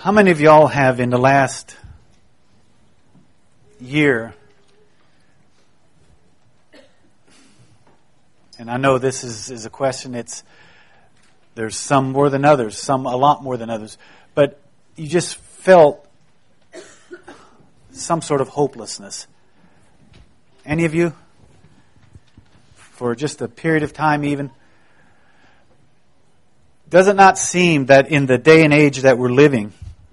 How many of y'all have in the last year, and I know this is a question, there's some more than others, some a lot more than others, but you just felt some sort of hopelessness? Any of you? For just a period of time even? Does it not seem that in the day and age that we're living,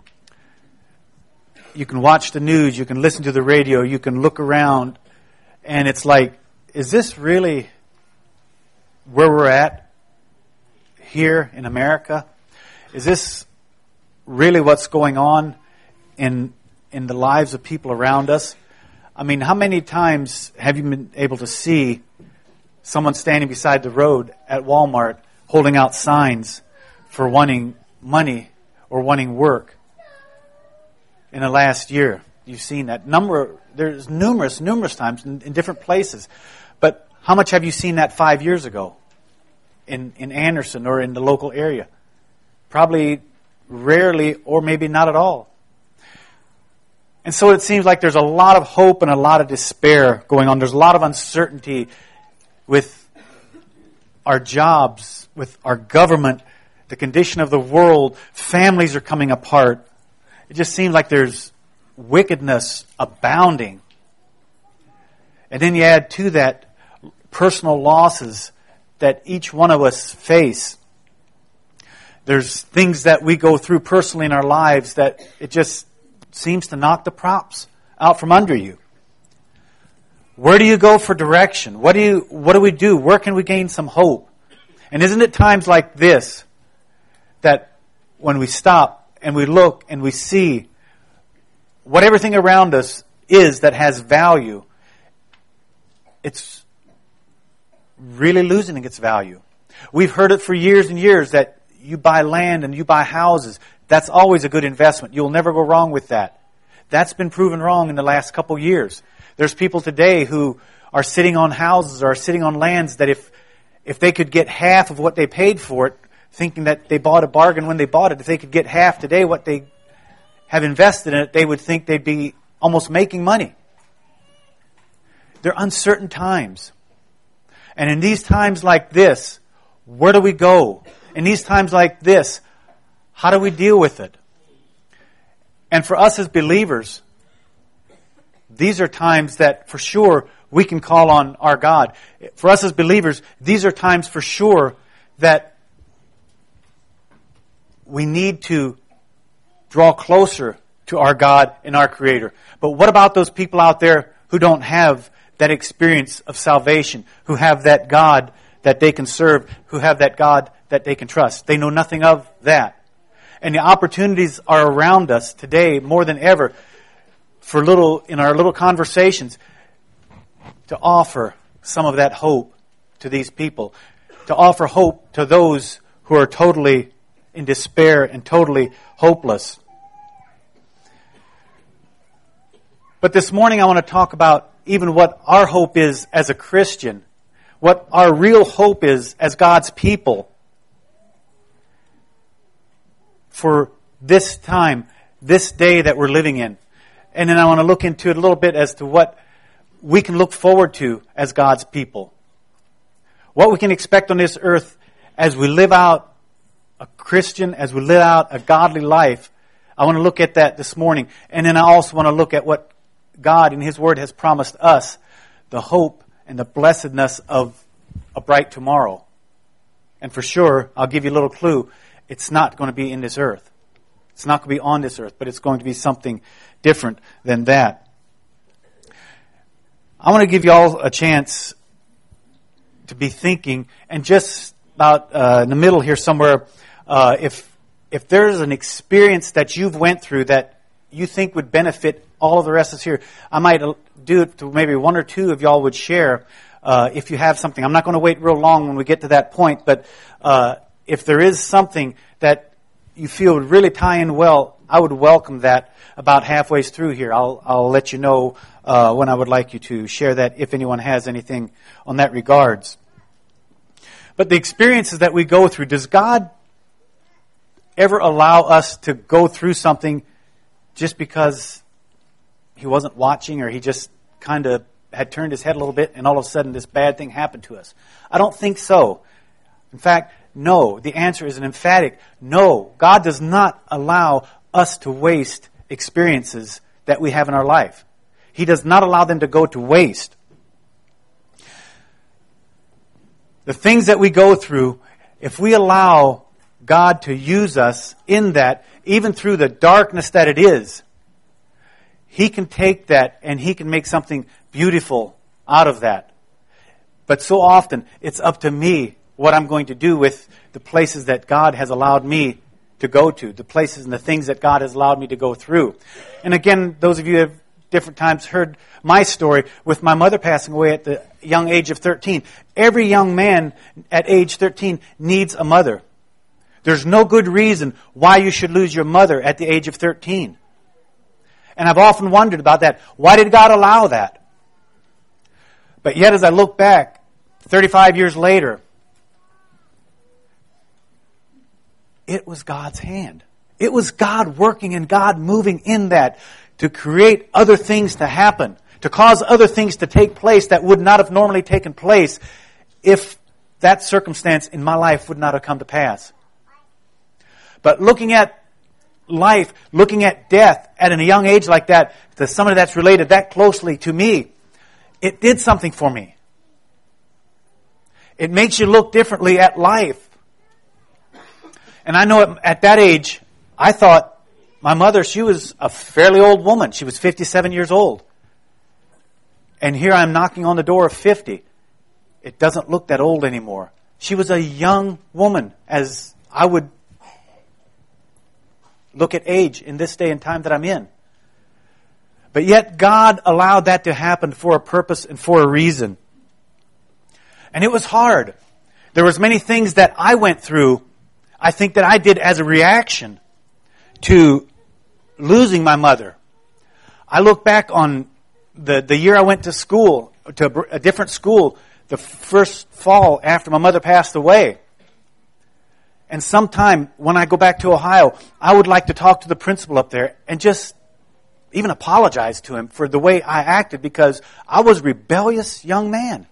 you can watch the news, you can listen to the radio, you can look around, and it's like, is this really where we're at here in America? Is this really what's going on in the lives of people around us? I mean, how many times have you been able to see someone standing beside the road at Walmart holding out signs for wanting money or wanting work in the last year? You've seen that number. There's numerous times in different places. But how much have you seen that 5 years ago in Anderson or in the local area? Probably rarely, or maybe not at all. And so it seems like there's a lot of hope and a lot of despair going on. There's a lot of uncertainty with our jobs, with our government, the condition of the world. Families are coming apart. It just seems like there's wickedness abounding. And then you add to that personal losses that each one of us face. There's things that we go through personally in our lives that it just seems to knock the props out from under you. Where do you go for direction? What do we do? Where can we gain some hope? And isn't it times like this that when we stop and we look and we see what everything around us is that has value, it's really losing its value. We've heard it for years and years that you buy land and you buy houses. That's always a good investment. You'll never go wrong with that. That's been proven wrong in the last couple years. There's people today who are sitting on houses or are sitting on lands that if they could get half of what they paid for it, thinking that they bought a bargain when they bought it, if they could get half today what they have invested in it, they would think they'd be almost making money. They're uncertain times. And in these times like this, where do we go? In these times like this, how do we deal with it? And for us as believers, these are times that for sure we can call on our God. For us as believers, these are times for sure that we need to draw closer to our God and our Creator. But what about those people out there who don't have that experience of salvation, who have that God that they can serve, who have that God that they can trust? They know nothing of that. And the opportunities are around us today more than ever in our little conversations to offer some of that hope to these people, to offer hope to those who are totally in despair and totally hopeless. But this morning I want to talk about even what our hope is as a Christian, what our real hope is as God's people for this time, this day that we're living in. And then I want to look into it a little bit as to what we can look forward to as God's people. What we can expect on this earth as we live out a Christian, as we live out a godly life. I want to look at that this morning. And then I also want to look at what God in His Word has promised us, the hope and the blessedness of a bright tomorrow. And for sure, I'll give you a little clue. It's not going to be in this earth. It's not going to be on this earth, but it's going to be something different than that. I want to give you all a chance to be thinking, and just about in the middle here somewhere, if there's an experience that you've went through that you think would benefit all of the rest of us here, I might do it to maybe one or two of y'all would share if you have something. I'm not going to wait real long when we get to that point, but if there is something that you feel would really tie in well, I would welcome that about halfway through here. I'll let you know when I would like you to share that if anyone has anything on that regards. But the experiences that we go through, does God ever allow us to go through something just because He wasn't watching, or He just kind of had turned His head a little bit and all of a sudden this bad thing happened to us? I don't think so. In fact, no. The answer is an emphatic no. God does not allow us to waste experiences that we have in our life. He does not allow them to go to waste. The things that we go through, if we allow God to use us in that, even through the darkness that it is, He can take that and He can make something beautiful out of that. But so often, it's up to me what I'm going to do with the places that God has allowed me to go to, the places and the things that God has allowed me to go through. And again, those of you who have different times heard my story with my mother passing away at the young age of 13. Every young man at age 13 needs a mother. There's no good reason why you should lose your mother at the age of 13. And I've often wondered about that. Why did God allow that? But yet as I look back, 35 years later, it was God's hand. It was God working and God moving in that to create other things to happen, to cause other things to take place that would not have normally taken place if that circumstance in my life would not have come to pass. But looking at life, looking at death at a young age like that, to somebody that's related that closely to me, it did something for me. It makes you look differently at life. And I know at that age, I thought my mother, she was a fairly old woman. She was 57 years old. And here I'm knocking on the door of 50. It doesn't look that old anymore. She was a young woman, as I would look at age in this day and time that I'm in. But yet God allowed that to happen for a purpose and for a reason. And it was hard. There was many things that I went through, I think that I did as a reaction to losing my mother. I look back on the year I went to school, to a different school, the first fall after my mother passed away. And sometime when I go back to Ohio, I would like to talk to the principal up there and just even apologize to him for the way I acted, because I was a rebellious young man.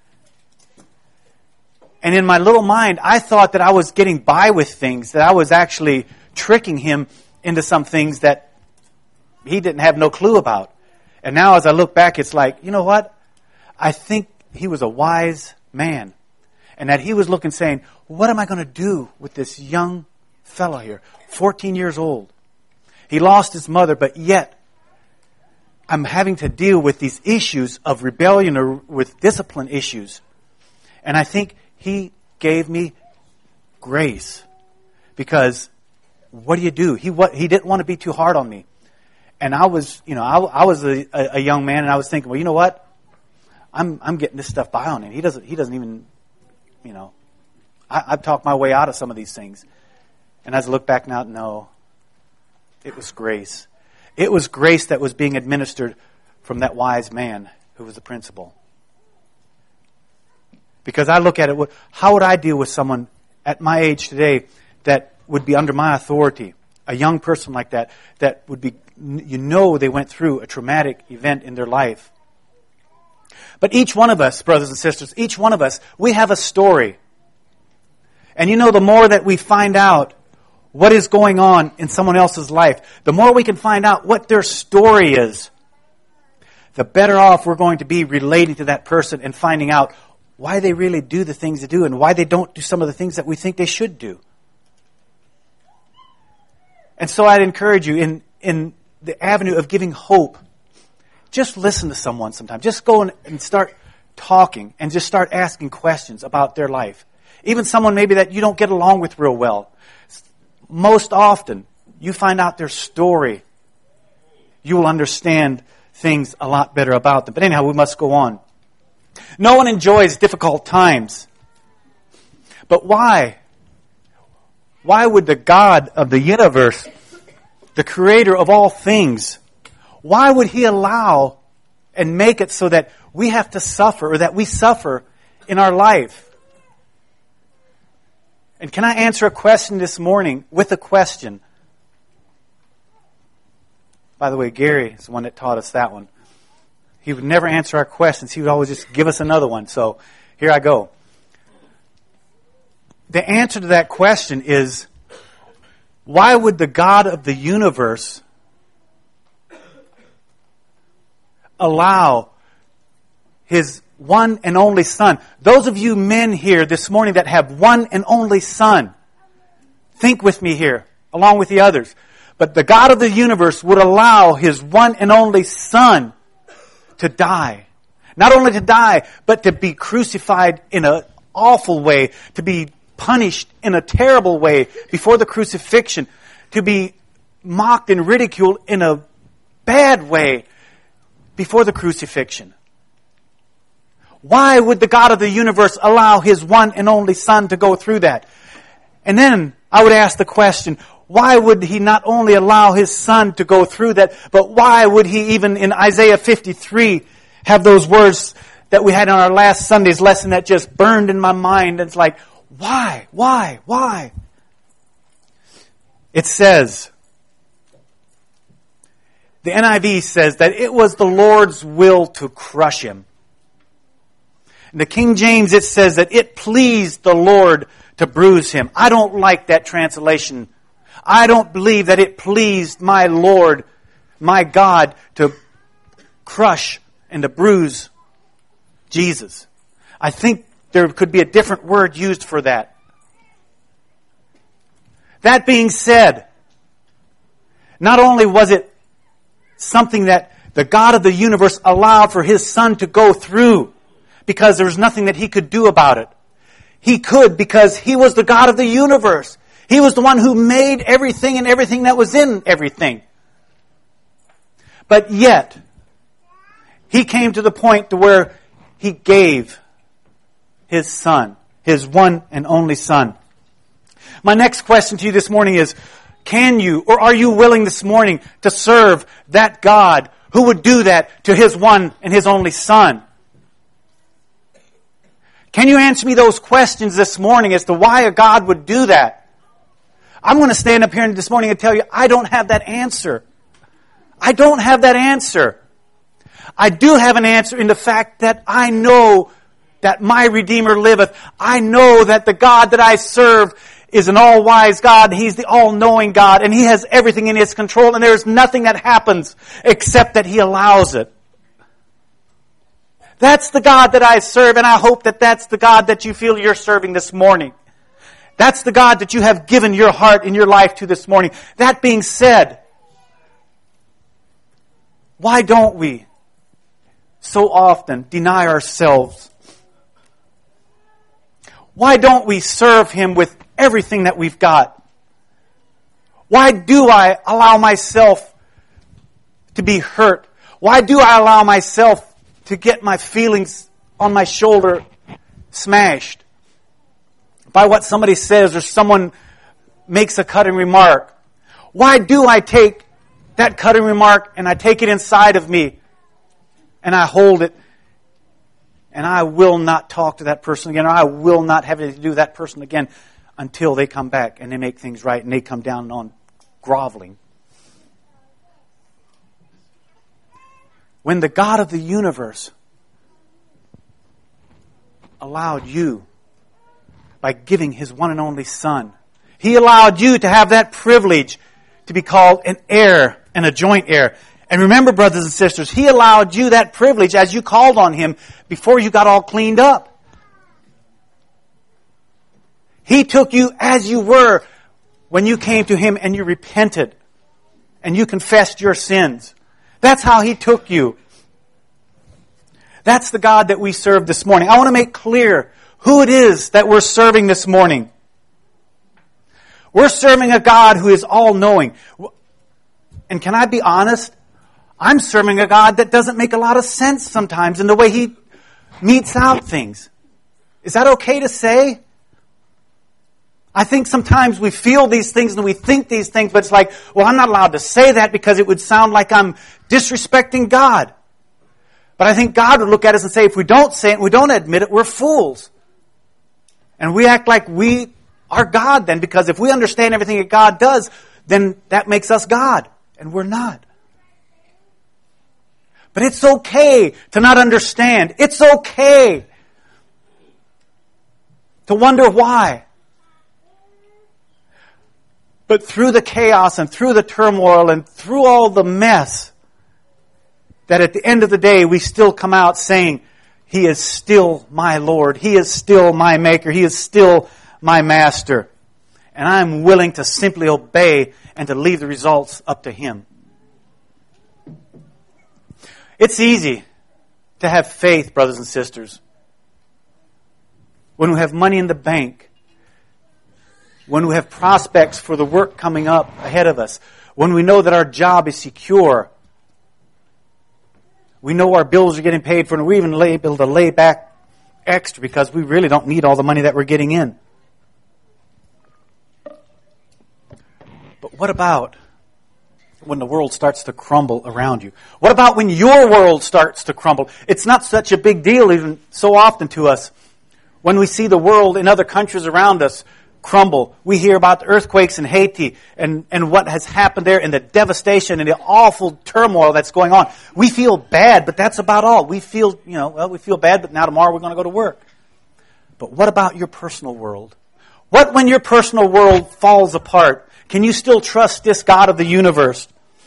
And in my little mind, I thought that I was getting by with things, that I was actually tricking him into some things that he didn't have no clue about. And now as I look back, it's like, you know what? I think he was a wise man. And that he was looking, saying, what am I going to do with this young fellow here, 14 years old? He lost his mother, but yet I'm having to deal with these issues of rebellion or with discipline issues. And I think he gave me grace, because what do? He didn't want to be too hard on me. And I was, I was a young man, and I was thinking, well, you know what? I'm getting this stuff by on him. He doesn't even, I've talked my way out of some of these things. And as I look back now, no, it was grace. It was grace that was being administered from that wise man who was the principal. Because I look at it, how would I deal with someone at my age today that would be under my authority? A young person like that would be, they went through a traumatic event in their life. But each one of us, brothers and sisters, each one of us, we have a story. And the more that we find out what is going on in someone else's life, the more we can find out what their story is, the better off we're going to be relating to that person and finding out why they really do the things they do and why they don't do some of the things that we think they should do. And so I'd encourage you in the avenue of giving hope, just listen to someone sometime. Just go and start talking and just start asking questions about their life. Even someone maybe that you don't get along with real well. Most often, you find out their story, you will understand things a lot better about them. But anyhow, we must go on. No one enjoys difficult times. But why? Why would the God of the universe, the creator of all things, why would He allow and make it so that we have to suffer, or that we suffer in our life? And can I answer a question this morning with a question? By the way, Gary is the one that taught us that one. He would never answer our questions. He would always just give us another one. So here I go. The answer to that question is, why would the God of the universe allow His one and only Son? Those of you men here this morning that have one and only Son, think with me here, along with the others. But the God of the universe would allow His one and only Son to die. Not only to die, but to be crucified in an awful way, to be punished in a terrible way before the crucifixion, to be mocked and ridiculed in a bad way before the crucifixion. Why would the God of the universe allow His one and only Son to go through that? And then I would ask the question, why would He not only allow His Son to go through that, but why would He even in Isaiah 53 have those words that we had in our last Sunday's lesson that just burned in my mind? It's like, why? It says, the NIV says that it was the Lord's will to crush Him. In the King James it says that it pleased the Lord to bruise Him. I don't like that translation. I don't believe that it pleased my Lord, my God, to crush and to bruise Jesus. I think there could be a different word used for that. That being said, not only was it something that the God of the universe allowed for His Son to go through because there was nothing that He could do about it. He could because He was the God of the universe. He was the one who made everything and everything that was in everything. But yet, He came to the point to where He gave His Son, His one and only Son. My next question to you this morning is, can you or are you willing this morning to serve that God who would do that to His one and His only Son? Can you answer me those questions this morning as to why a God would do that? I'm going to stand up here this morning and tell you, I don't have that answer. I don't have that answer. I do have an answer in the fact that I know that my Redeemer liveth. I know that the God that I serve is an all-wise God. He's the all-knowing God, and He has everything in His control, and there is nothing that happens except that He allows it. That's the God that I serve, and I hope that that's the God that you feel you're serving this morning. That's the God that you have given your heart and your life to this morning. That being said, why don't we so often deny ourselves? Why don't we serve Him with everything that we've got? Why do I allow myself to be hurt? Why do I allow myself to get my feelings on my shoulder smashed by what somebody says or someone makes a cutting remark? Why do I take that cutting remark and I take it inside of me and I hold it and I will not talk to that person again, or I will not have anything to do with that person again until they come back and they make things right and they come down on groveling? When the God of the universe allowed you by giving His one and only Son, He allowed you to have that privilege to be called an heir and a joint heir. And remember, brothers and sisters, He allowed you that privilege as you called on Him before you got all cleaned up. He took you as you were when you came to Him and you repented and you confessed your sins. That's how He took you. That's the God that we serve this morning. I want to make clear who it is that we're serving this morning. We're serving a God who is all-knowing. And can I be honest? I'm serving a God that doesn't make a lot of sense sometimes in the way He metes out things. Is that okay to say? I think sometimes we feel these things and we think these things, but it's like, well, I'm not allowed to say that because it would sound like I'm disrespecting God. But I think God would look at us and say, if we don't say it, we don't admit it, we're fools. And we act like we our God then, because if we understand everything that God does, then that makes us God, and we're not. But it's okay to not understand. It's okay to wonder why. But through the chaos and through the turmoil and through all the mess, that at the end of the day we still come out saying, He is still my Lord. He is still my Maker. He is still my Master. And I'm willing to simply obey and to leave the results up to Him. It's easy to have faith, brothers and sisters, when we have money in the bank, when we have prospects for the work coming up ahead of us, when we know that our job is secure, we know our bills are getting paid for, and we're even able to lay back extra because we really don't need all the money that we're getting in. But what about when the world starts to crumble around you? What about when your world starts to crumble? It's not such a big deal even so often to us. When we see the world in other countries around us crumble, we hear about the earthquakes in Haiti and what has happened there and the devastation and the awful turmoil that's going on. We feel bad, but that's about all. We feel, we feel bad, but now tomorrow we're going to go to work. But what about your personal world? What when your personal world falls apart? Can you still trust this God of the universe?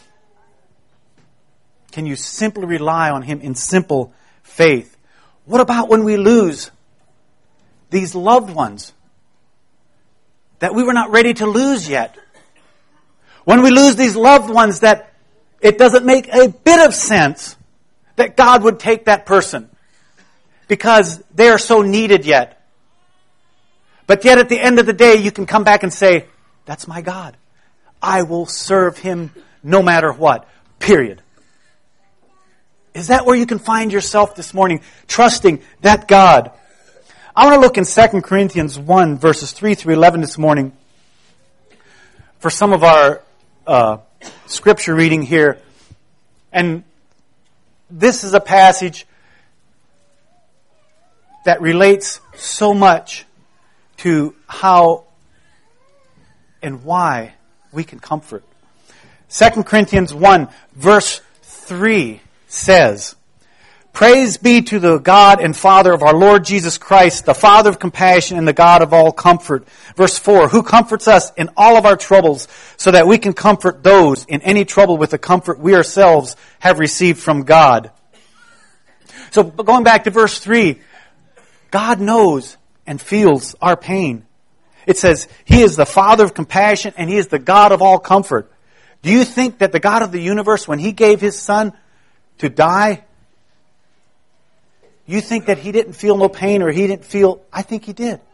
Can you simply rely on Him in simple faith? What about when we lose these loved ones that we were not ready to lose yet? When we lose these loved ones that it doesn't make a bit of sense that God would take that person because they are so needed yet. But yet at the end of the day, you can come back and say, that's my God. I will serve Him no matter what. Period. Is that where you can find yourself this morning, trusting that God? I want to look in 2 Corinthians 1, verses 3 through 11 this morning for some of our scripture reading here. And this is a passage that relates so much to how and why we can comfort. 2 Corinthians 1, verse 3 says, Praise be to the God and Father of our Lord Jesus Christ, the Father of compassion and the God of all comfort. Verse 4, who comforts us in all of our troubles so that we can comfort those in any trouble with the comfort we ourselves have received from God. So going back to verse 3, God knows and feels our pain. It says, He is the Father of compassion and He is the God of all comfort. Do you think that the God of the universe, when He gave His Son to die, you think that He didn't feel no pain or He didn't feel... I think He did.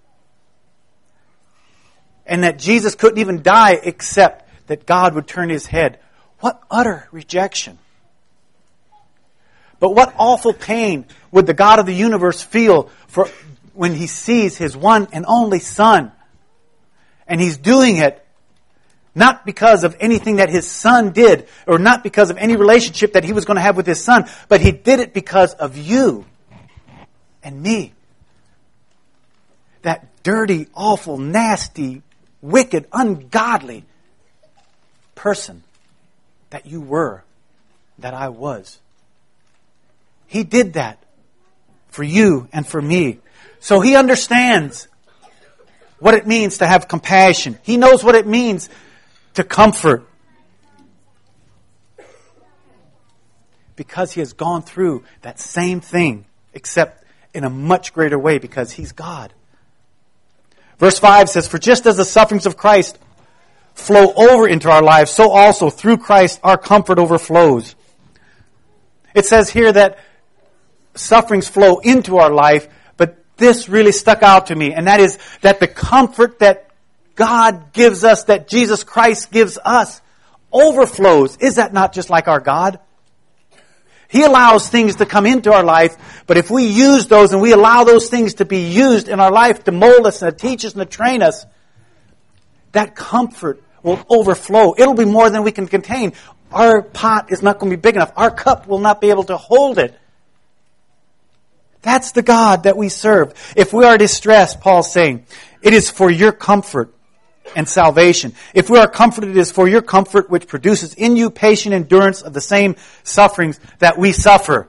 And that Jesus couldn't even die except that God would turn His head. What utter rejection. But what awful pain would the God of the universe feel for when He sees His one and only Son? And He's doing it not because of anything that His Son did, or not because of any relationship that He was going to have with His Son, but He did it because of you and me. That dirty, awful, nasty, wicked, ungodly person that you were, that I was. He did that for you and for me. So He understands what it means to have compassion. He knows what it means to comfort. Because He has gone through that same thing, except in a much greater way because He's God. Verse 5 says, For just as the sufferings of Christ flow over into our lives, so also through Christ our comfort overflows. It says here that sufferings flow into our life, but this really stuck out to me, and that is that the comfort that God gives us, that Jesus Christ gives us, overflows. Is that not just like our God? He allows things to come into our life, but if we use those and we allow those things to be used in our life to mold us and to teach us and to train us, that comfort will overflow. It'll be more than we can contain. Our pot is not going to be big enough. Our cup will not be able to hold it. That's the God that we serve. If we are distressed, Paul's saying, it is for your comfort and salvation. If we are comforted, it is for your comfort, which produces in you patient endurance of the same sufferings that we suffer.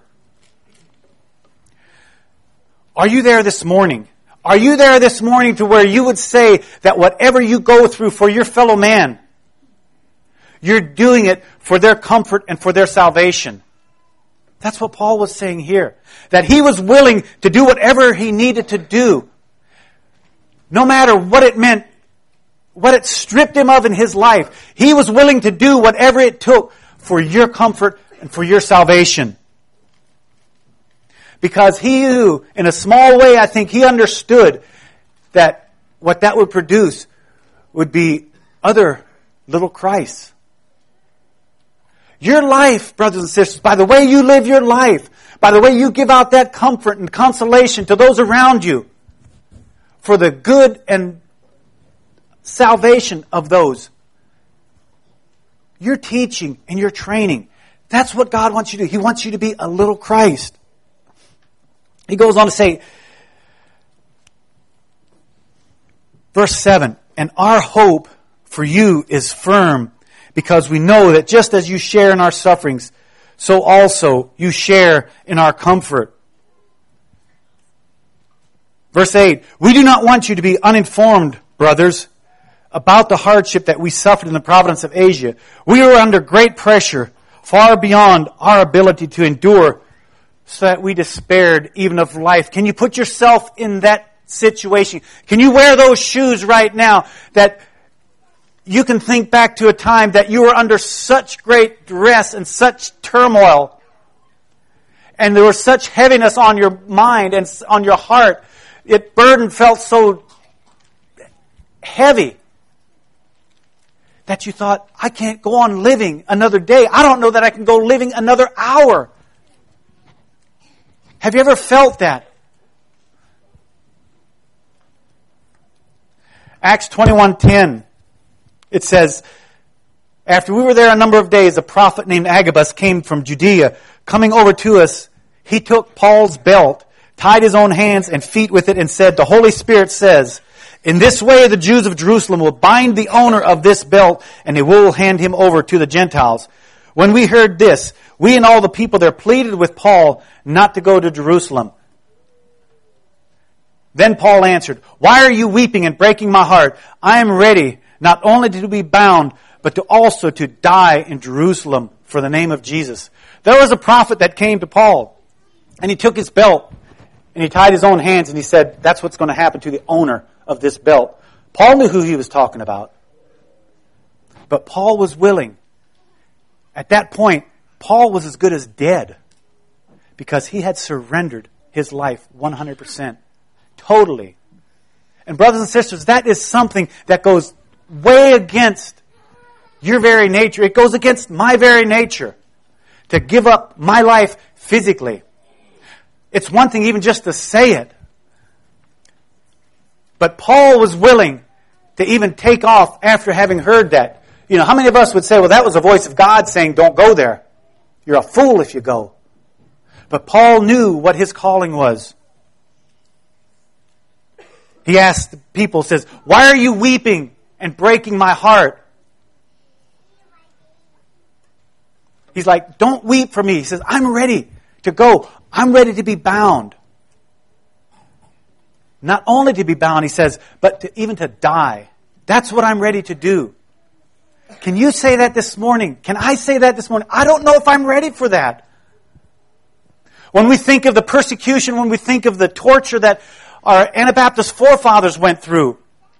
Are you there this morning? Are you there this morning to where you would say that whatever you go through for your fellow man, you're doing it for their comfort and for their salvation? That's what Paul was saying here. That he was willing to do whatever he needed to do. No matter what it meant, what it stripped him of in his life. He was willing to do whatever it took for your comfort and for your salvation. Because he knew, in a small way, I think he understood that what that would produce would be other little Christs. Your life, brothers and sisters, by the way you live your life, by the way you give out that comfort and consolation to those around you, for the good and salvation of those, you're teaching and you're training. That's what God wants you to do. He wants you to be a little Christ. He goes on to say, verse 7, and our hope for you is firm, because we know that just as you share in our sufferings, so also you share in our comfort. Verse 8, we do not want you to be uninformed, brothers, about the hardship that we suffered in the province of Asia. We were under great pressure, far beyond our ability to endure, so that we despaired even of life. Can you put yourself in that situation? Can you wear those shoes right now that you can think back to a time that you were under such great duress and such turmoil, and there was such heaviness on your mind and on your heart? Burden felt so heavy that you thought, I can't go on living another day. I don't know that I can go living another hour. Have you ever felt that? Acts 21:10, it says, after we were there a number of days, a prophet named Agabus came from Judea. Coming over to us, he took Paul's belt, tied his own hands and feet with it, and said, the Holy Spirit says, in this way the Jews of Jerusalem will bind the owner of this belt, and they will hand him over to the Gentiles. When we heard this, we and all the people there pleaded with Paul not to go to Jerusalem. Then Paul answered, why are you weeping and breaking my heart? I am ready not only to be bound, but to also to die in Jerusalem for the name of Jesus. There was a prophet that came to Paul, and he took his belt, and he tied his own hands, and he said, that's what's going to happen to the owner of this belt. Paul knew who he was talking about. But Paul was willing. At that point, Paul was as good as dead, because he had surrendered his life 100%. Totally. And brothers and sisters, that is something that goes way against your very nature. It goes against my very nature to give up my life physically. It's one thing even just to say it. But Paul was willing to even take off after having heard that. You know, how many of us would say, well, that was the voice of God saying, don't go there. You're a fool if you go. But Paul knew what his calling was. He asked the people, says, why are you weeping and breaking my heart? He's like, don't weep for me. He says, I'm ready to go. I'm ready to be bound. Not only to be bound, he says, but even to die. That's what I'm ready to do. Can you say that this morning? Can I say that this morning? I don't know if I'm ready for that. When we think of the persecution, when we think of the torture that our Anabaptist forefathers went through,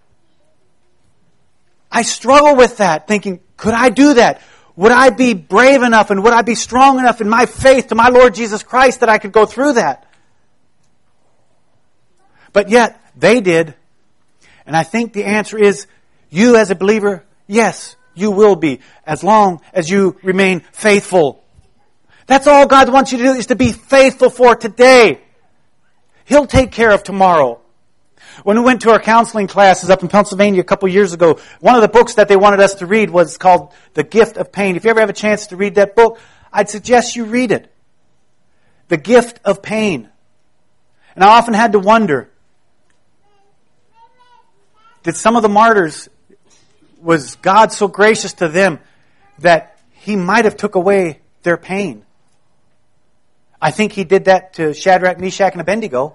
I struggle with that, thinking, could I do that? Would I be brave enough and would I be strong enough in my faith to my Lord Jesus Christ that I could go through that? But yet, they did. And I think the answer is, you as a believer, yes, you will be, as long as you remain faithful. That's all God wants you to do, is to be faithful for today. He'll take care of tomorrow. When we went to our counseling classes up in Pennsylvania a couple years ago, one of the books that they wanted us to read was called The Gift of Pain. If you ever have a chance to read that book, I'd suggest you read it. The Gift of Pain. And I often had to wonder, did some of the martyrs, was God so gracious to them that He might have took away their pain? I think He did that to Shadrach, Meshach, and Abednego.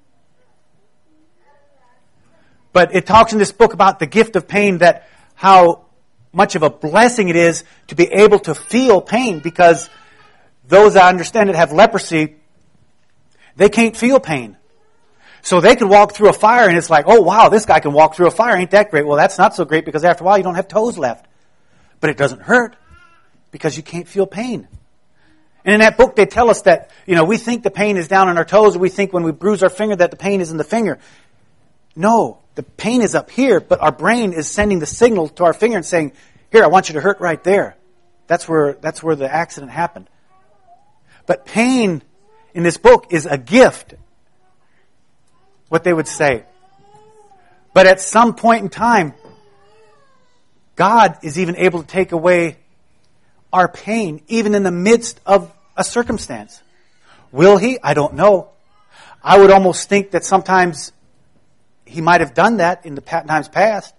But it talks in this book about the gift of pain, that how much of a blessing it is to be able to feel pain, because those, I understand it, have leprosy, they can't feel pain. So they could walk through a fire and it's like, oh wow, this guy can walk through a fire, ain't that great? Well, that's not so great, because after a while you don't have toes left. But it doesn't hurt because you can't feel pain. And in that book they tell us that, we think the pain is down in our toes, or we think when we bruise our finger that the pain is in the finger. No, the pain is up here, but our brain is sending the signal to our finger and saying, here, I want you to hurt right there. That's where the accident happened. But pain in this book is a gift, what they would say. But at some point in time, God is even able to take away our pain, even in the midst of a circumstance. Will He? I don't know. I would almost think that sometimes He might have done that in the times past.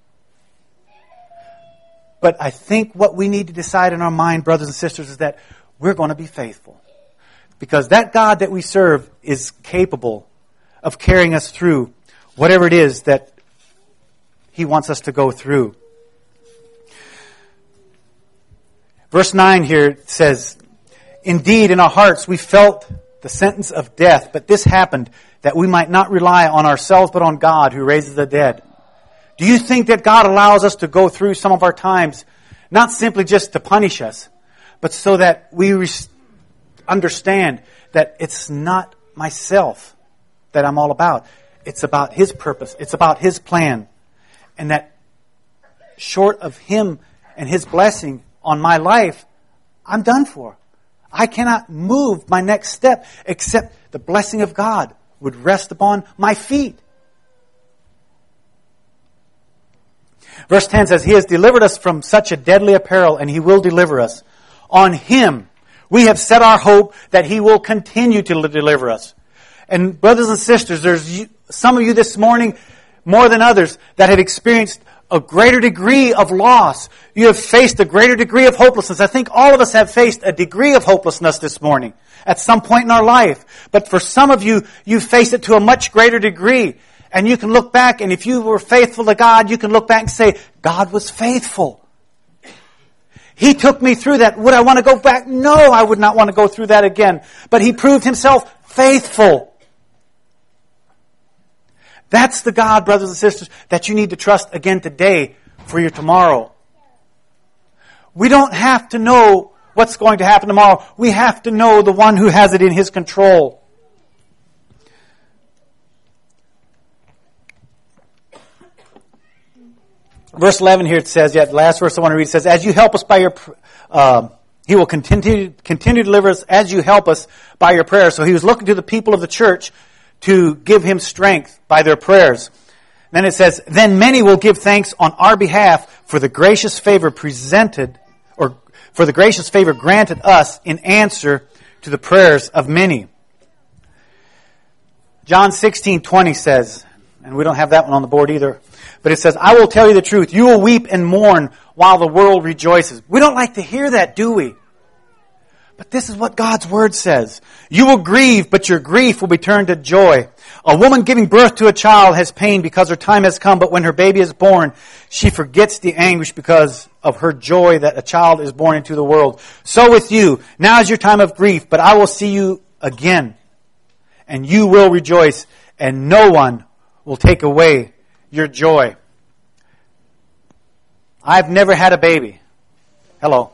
But I think what we need to decide in our mind, brothers and sisters, is that we're going to be faithful. Because that God that we serve is capable of carrying us through whatever it is that He wants us to go through. Verse 9 here says, indeed, in our hearts we felt the sentence of death, but this happened that we might not rely on ourselves but on God who raises the dead. Do you think that God allows us to go through some of our times, not simply just to punish us, but so that we understand that it's not myself that I'm all about. It's about His purpose. It's about His plan. And that short of Him and His blessing on my life, I'm done for. I cannot move my next step except the blessing of God would rest upon my feet. Verse 10 says, He has delivered us from such a deadly apparel, and He will deliver us. On Him we have set our hope that He will continue to deliver us. And brothers and sisters, there's some of you this morning, more than others, that have experienced a greater degree of loss. You have faced a greater degree of hopelessness. I think all of us have faced a degree of hopelessness this morning at some point in our life. But for some of you, you faced it to a much greater degree. And you can look back, and if you were faithful to God, you can look back and say, God was faithful. He took me through that. Would I want to go back? No, I would not want to go through that again. But He proved Himself faithful. That's the God, brothers and sisters, that you need to trust again today for your tomorrow. We don't have to know what's going to happen tomorrow. We have to know the one who has it in His control. Verse 11 here it says, the last verse I want to read, it says, as you help us by your, He will continue to deliver us as you help us by your prayers. So He was looking to the people of the church to give Him strength by their prayers. Then it says, then many will give thanks on our behalf for the gracious favor presented, or for the gracious favor granted us in answer to the prayers of many. John 16:20 says, and we don't have that one on the board either, but it says, I will tell you the truth, you will weep and mourn while the world rejoices. We don't like to hear that, do we? But this is what God's Word says. You will grieve, but your grief will be turned to joy. A woman giving birth to a child has pain because her time has come, but when her baby is born, she forgets the anguish because of her joy that a child is born into the world. So with you, now is your time of grief, but I will see you again, and you will rejoice, and no one will take away your joy. I've never had a baby. Hello.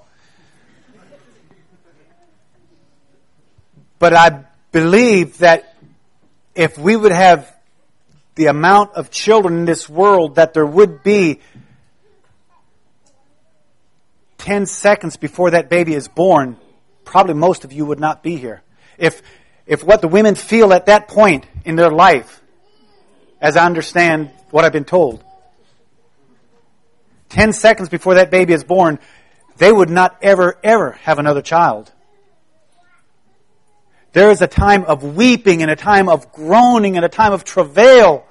But I believe that if we would have the amount of children in this world that there would be 10 seconds before that baby is born, probably most of you would not be here. If what the women feel at that point in their life, as I understand what I've been told, 10 seconds before that baby is born, they would not ever have another child. There is a time of weeping and a time of groaning and a time of travail.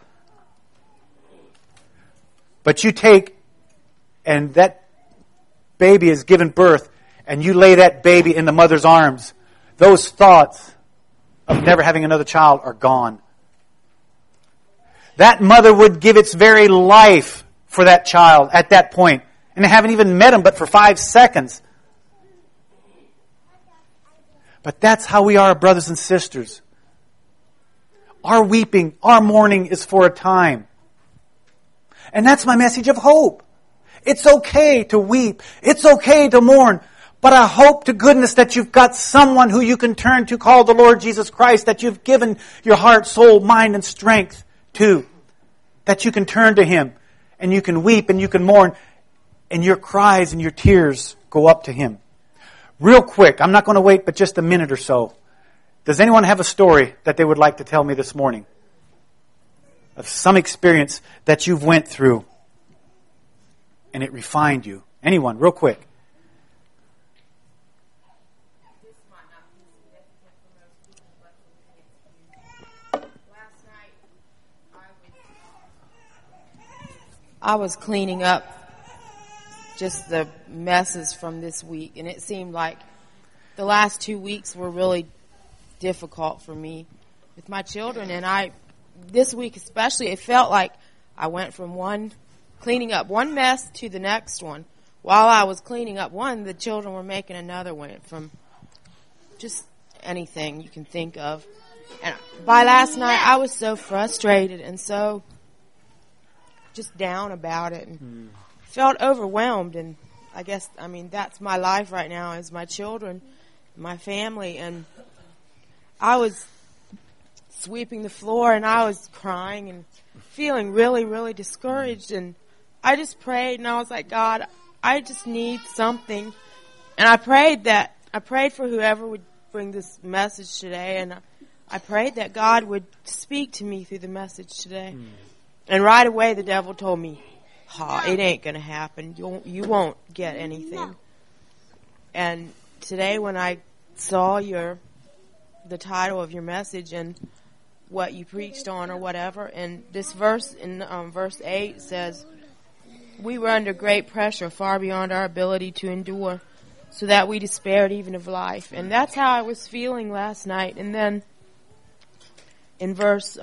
But you take, and that baby is given birth, and you lay that baby in the mother's arms. Those thoughts of never having another child are gone. That mother would give its very life for that child at that point. And they haven't even met him but for 5 seconds. But that's how we are, brothers and sisters. Our weeping, our mourning is for a time. And that's my message of hope. It's okay to weep. It's okay to mourn. But I hope to goodness that you've got someone who you can turn to called the Lord Jesus Christ, that you've given your heart, soul, mind, and strength to. That you can turn to Him and you can weep and you can mourn and your cries and your tears go up to Him. Real quick, I'm not going to wait but just a minute or so. Does anyone have a story that they would like to tell me this morning? Of some experience that you've went through and it refined you? Anyone, real quick. I was cleaning up just the messes from this week, and it seemed like the last 2 weeks were really difficult for me with my children. And this week especially, it felt like I went from cleaning up one mess to the next one. While I was cleaning up one, the children were making another one from just anything you can think of. And by last night, I was so frustrated and so just down about it and felt overwhelmed. And I guess, that's my life right now is my children, my family. And I was sweeping the floor and I was crying and feeling really, really discouraged. And I just prayed and I was like, God, I just need something. And I prayed for whoever would bring this message today. And I prayed that God would speak to me through the message today. And right away the devil told me, it ain't going to happen. You won't get anything. And today when I saw the title of your message and what you preached on or whatever, and this verse in verse 8 says, we were under great pressure far beyond our ability to endure, so that we despaired even of life. And that's how I was feeling last night. And then in verse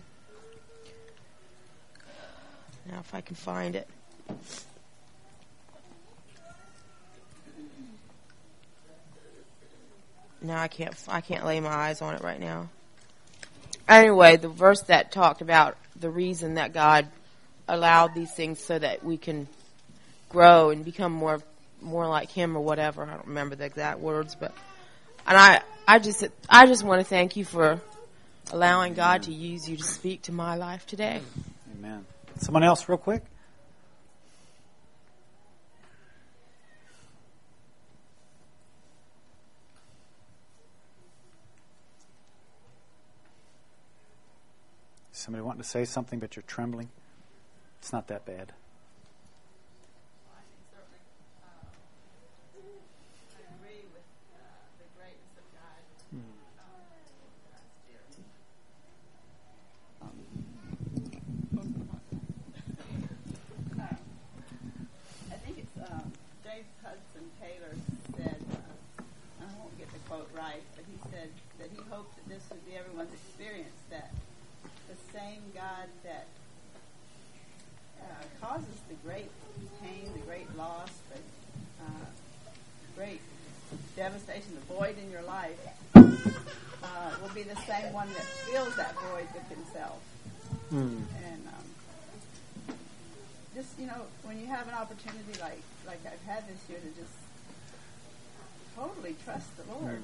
now if I can find it. No, I can't lay my eyes on it right now. Anyway, the verse that talked about the reason that God allowed these things so that we can grow and become more like Him or whatever. I don't remember the exact words, but I just want to thank you for allowing God to use you to speak to my life today. Amen. Someone else real quick? Somebody wanting to say something but you're trembling? It's not that bad. Everyone's experience that the same God that causes the great pain, the great loss, the great devastation, the void in your life, will be the same one that fills that void with Himself. And just, when you have an opportunity like I've had this year to just totally trust the Lord,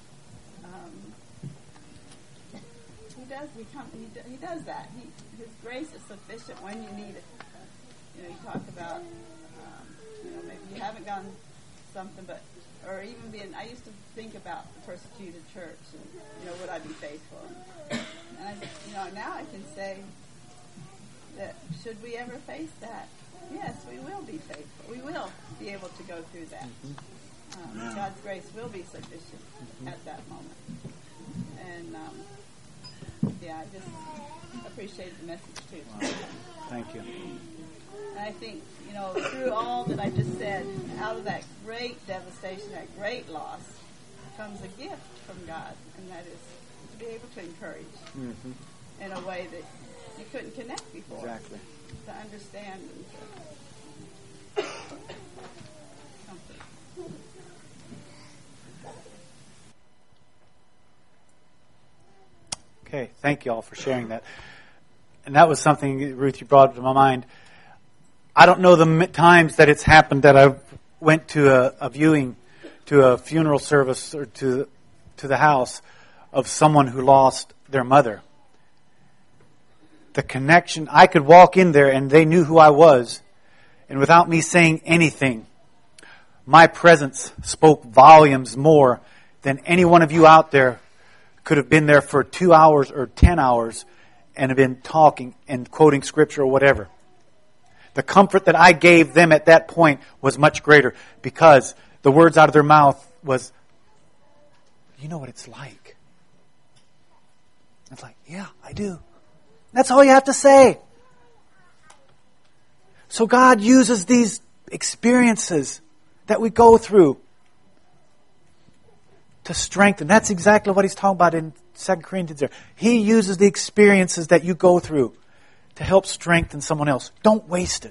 He does that. His grace is sufficient when you need it. You talk about, maybe you haven't gotten something, or even I used to think about the persecuted church and, would I be faithful? And now I can say that should we ever face that, yes, we will be faithful. We will be able to go through that. God's grace will be sufficient at that moment. And yeah, I just appreciate the message too. Thank you. And I think, through all that I just said, out of that great devastation, that great loss, comes a gift from God, and that is to be able to encourage in a way that you couldn't connect before. Exactly. To understand and to comfort. Okay, thank you all for sharing that. And that was something, Ruth, you brought to my mind. I don't know the times that it's happened that I went to a viewing, to a funeral service, or to the house of someone who lost their mother. The connection, I could walk in there and they knew who I was, and without me saying anything, my presence spoke volumes more than any one of you out there could have been there for 2 hours or 10 hours and have been talking and quoting scripture or whatever. The comfort that I gave them at that point was much greater, because the words out of their mouth was, you know what it's like. It's like, yeah, I do. That's all you have to say. So God uses these experiences that we go through to strengthen. That's exactly what he's talking about in 2 Corinthians there. He uses the experiences that you go through to help strengthen someone else. Don't waste it.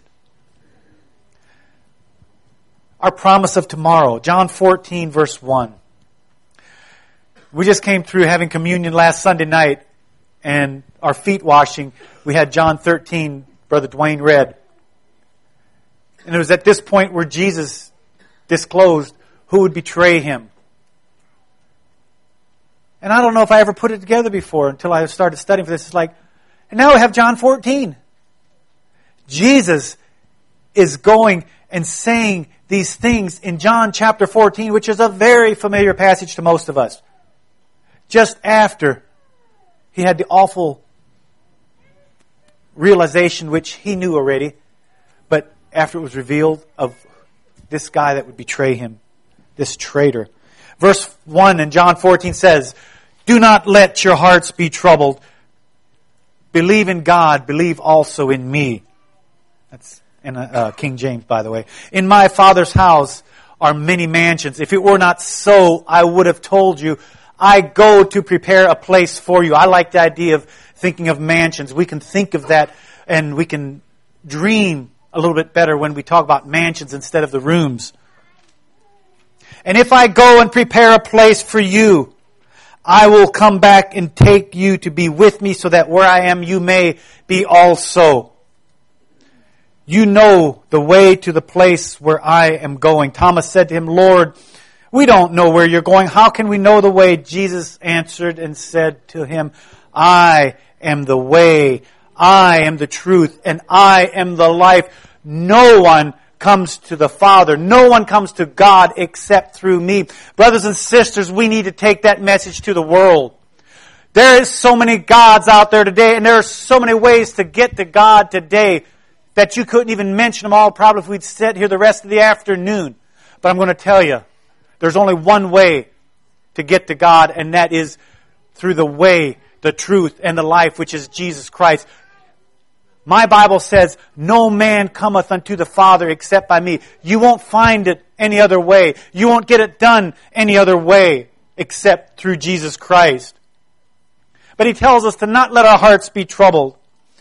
Our promise of tomorrow, John 14, verse 1. We just came through having communion last Sunday night, and our feet washing. We had John 13, Brother Dwayne read. And it was at this point where Jesus disclosed who would betray him. And I don't know if I ever put it together before until I started studying for this. It's like, and now we have John 14. Jesus is going and saying these things in John chapter 14, which is a very familiar passage to most of us. Just after he had the awful realization, which he knew already, but after it was revealed of this guy that would betray him, this traitor. Verse 1 in John 14 says, do not let your hearts be troubled. Believe in God, believe also in me. That's in King James, by the way. In my Father's house are many mansions. If it were not so, I would have told you. I go to prepare a place for you. I like the idea of thinking of mansions. We can think of that, and we can dream a little bit better when we talk about mansions instead of the rooms. And if I go and prepare a place for you, I will come back and take you to be with me, so that where I am you may be also. You know the way to the place where I am going. Thomas said to him, Lord, we don't know where you're going. How can we know the way? Jesus answered and said to him, I am the way, I am the truth, and I am the life. No one comes to the Father. No one comes to God except through me. Brothers and sisters, we need to take that message to the world. There is so many gods out there today, and there are so many ways to get to God today that you couldn't even mention them all probably if we'd sit here the rest of the afternoon. But I'm going to tell you, there's only one way to get to God, and that is through the way, the truth, and the life, which is Jesus Christ. My Bible says, no man cometh unto the Father except by me. You won't find it any other way. You won't get it done any other way except through Jesus Christ. But he tells us to not let our hearts be troubled,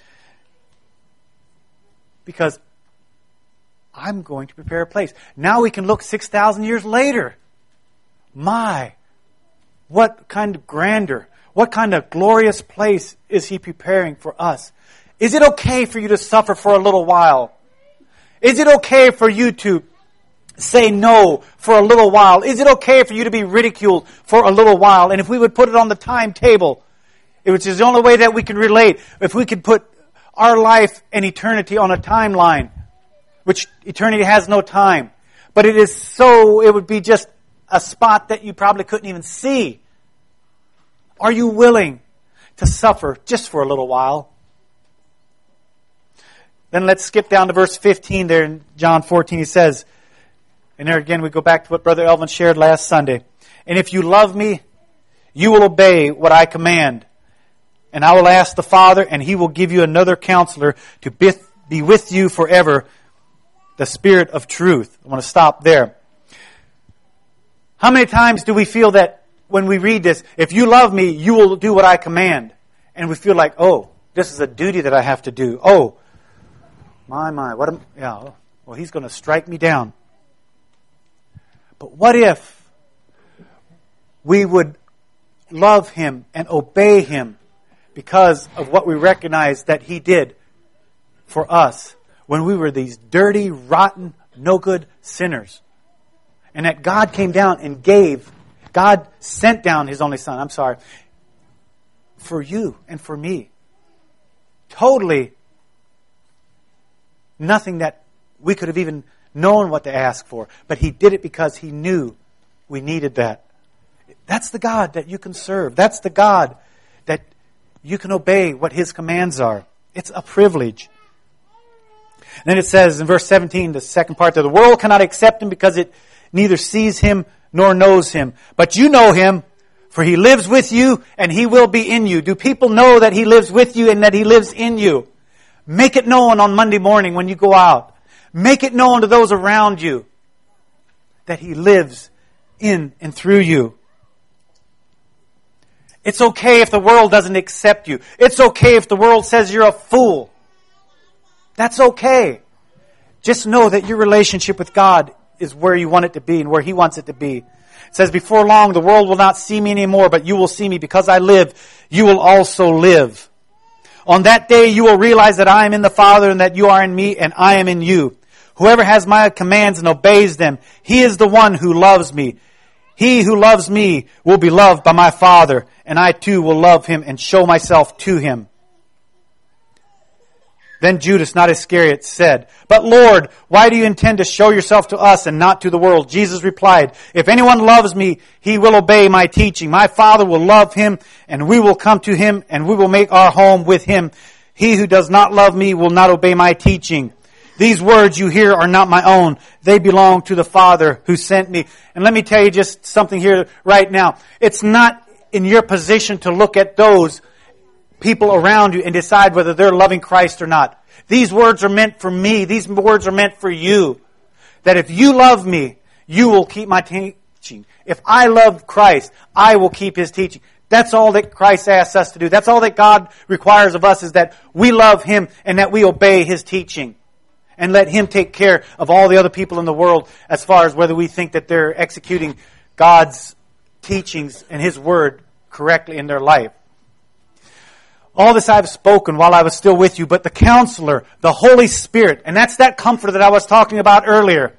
because I'm going to prepare a place. Now we can look 6,000 years later. My, what kind of grandeur, what kind of glorious place is he preparing for us? Is it okay for you to suffer for a little while? Is it okay for you to say no for a little while? Is it okay for you to be ridiculed for a little while? And if we would put it on the timetable, which is the only way that we can relate, if we could put our life and eternity on a timeline, which eternity has no time, but it is so, it would be just a spot that you probably couldn't even see. Are you willing to suffer just for a little while? Then let's skip down to verse 15 there in John 14. He says, and there again we go back to what Brother Elvin shared last Sunday. And if you love me, you will obey what I command. And I will ask the Father, and He will give you another counselor to be with you forever, the Spirit of truth. I want to stop there. How many times do we feel that when we read this, if you love me, you will do what I command? And we feel like, oh, this is a duty that I have to do. Oh, my, well, He's going to strike me down. But what if we would love Him and obey Him because of what we recognize that He did for us when we were these dirty, rotten, no good sinners? And that God came down and God sent down His only Son, for you and for me. Totally nothing that we could have even known what to ask for. But He did it because He knew we needed that. That's the God that you can serve. That's the God that you can obey what His commands are. It's a privilege. And then it says in verse 17, the second part, that the world cannot accept Him because it neither sees Him nor knows Him. But you know Him, for He lives with you and He will be in you. Do people know that He lives with you and that He lives in you? Make it known on Monday morning when you go out. Make it known to those around you that He lives in and through you. It's okay if the world doesn't accept you. It's okay if the world says you're a fool. That's okay. Just know that your relationship with God is where you want it to be and where He wants it to be. It says, before long, the world will not see me anymore, but you will see me. Because I live, you will also live. On that day, you will realize that I am in the Father and that you are in me and I am in you. Whoever has my commands and obeys them, he is the one who loves me. He who loves me will be loved by my Father, and I too will love him and show myself to him. Then Judas, not Iscariot, said, "But Lord, why do you intend to show yourself to us and not to the world?" Jesus replied, "If anyone loves me, he will obey my teaching. My Father will love him, and we will come to him, and we will make our home with him. He who does not love me will not obey my teaching. These words you hear are not my own. They belong to the Father who sent me." And let me tell you just something here right now. It's not in your position to look at those people around you and decide whether they're loving Christ or not. These words are meant for me. These words are meant for you. That if you love me, you will keep my teaching. If I love Christ, I will keep His teaching. That's all that Christ asks us to do. That's all that God requires of us, is that we love Him and that we obey His teaching. And let Him take care of all the other people in the world as far as whether we think that they're executing God's teachings and His Word correctly in their life. All this I have spoken while I was still with you, but the Counselor, the Holy Spirit, and that's that comfort that I was talking about earlier,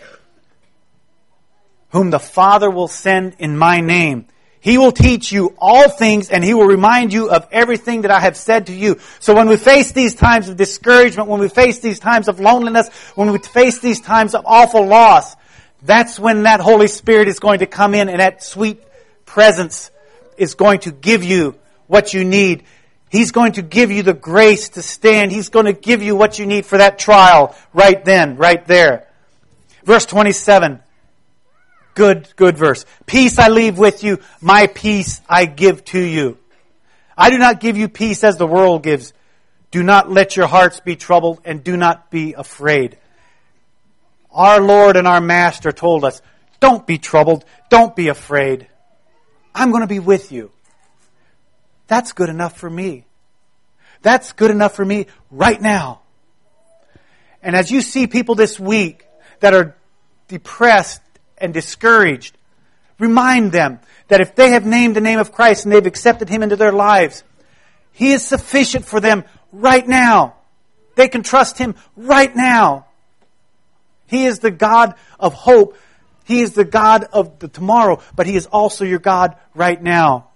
whom the Father will send in my name. He will teach you all things, and He will remind you of everything that I have said to you. So when we face these times of discouragement, when we face these times of loneliness, when we face these times of awful loss, that's when that Holy Spirit is going to come in, and that sweet presence is going to give you what you need. He's going to give you the grace to stand. He's going to give you what you need for that trial right then, right there. Verse 27. Good verse. "Peace I leave with you, my peace I give to you. I do not give you peace as the world gives. Do not let your hearts be troubled, and do not be afraid." Our Lord and our Master told us, don't be troubled, don't be afraid. I'm going to be with you. That's good enough for me. That's good enough for me right now. And as you see people this week that are depressed and discouraged, remind them that if they have named the name of Christ and they've accepted Him into their lives, He is sufficient for them right now. They can trust Him right now. He is the God of hope. He is the God of the tomorrow, but He is also your God right now.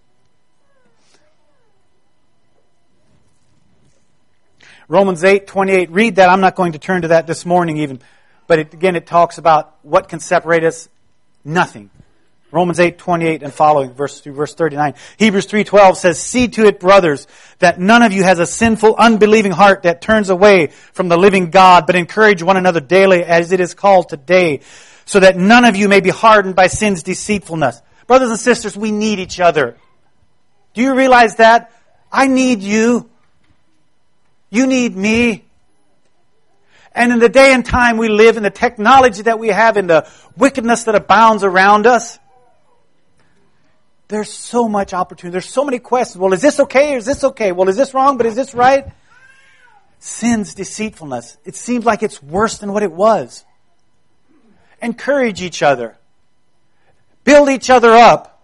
Romans 8:28. Read that. I'm not going to turn to that this morning even. But it talks about what can separate us. Nothing. Romans 8:28 and following, verse 39. Hebrews 3:12 says, "See to it, brothers, that none of you has a sinful, unbelieving heart that turns away from the living God, but encourage one another daily as it is called today, so that none of you may be hardened by sin's deceitfulness." Brothers and sisters, we need each other. Do you realize that? I need you. You need me. And in the day and time we live, in the technology that we have, in the wickedness that abounds around us, there's so much opportunity. There's so many questions. Well, is this okay or is this okay? Well, is this wrong, but is this right? Sin's deceitfulness. It seems like it's worse than what it was. Encourage each other. Build each other up.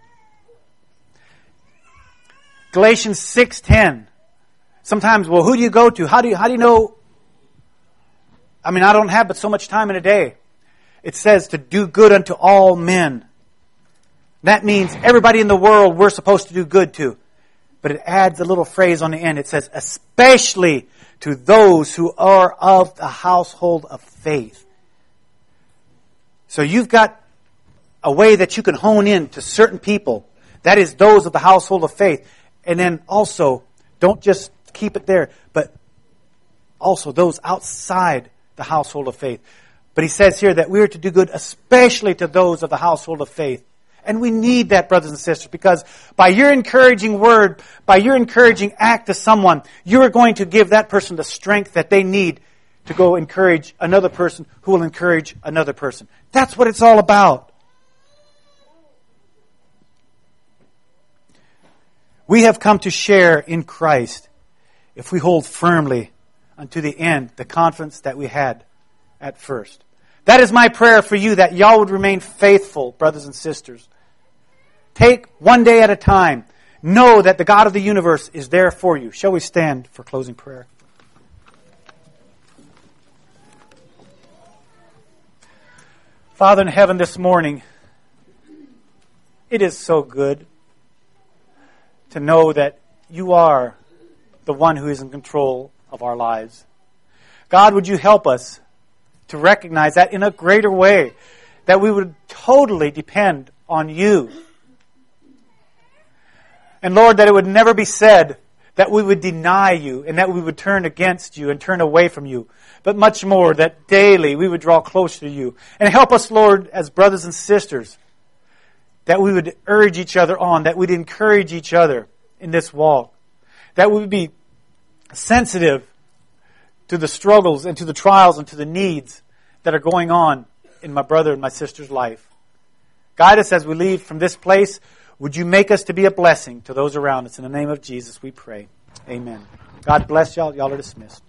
Galatians 6:10. Sometimes, well, who do you go to? How do you know? I mean, I don't have but so much time in a day. It says to do good unto all men. That means everybody in the world we're supposed to do good to. But it adds a little phrase on the end. It says, especially to those who are of the household of faith. So you've got a way that you can hone in to certain people. That is those of the household of faith. And then also, don't just keep it there, but also those outside the household of faith. But he says here that we are to do good especially to those of the household of faith. And we need that, brothers and sisters, because by your encouraging word, by your encouraging act to someone, you are going to give that person the strength that they need to go encourage another person who will encourage another person. That's what it's all about. We have come to share in Christ if we hold firmly unto the end the confidence that we had at first. That is my prayer for you, that y'all would remain faithful, brothers and sisters. Take one day at a time. Know that the God of the universe is there for you. Shall we stand for closing prayer? Father in heaven, this morning, it is so good to know that you are the one who is in control of our lives. God, would you help us to recognize that in a greater way, that we would totally depend on you. And Lord, that it would never be said that we would deny you and that we would turn against you and turn away from you, but much more that daily we would draw closer to you. And help us, Lord, as brothers and sisters, that we would urge each other on, that we'd encourage each other in this walk, that we would be sensitive to the struggles and to the trials and to the needs that are going on in my brother and my sister's life. Guide us as we leave from this place. Would you make us to be a blessing to those around us? In the name of Jesus we pray. Amen. God bless y'all. Y'all are dismissed.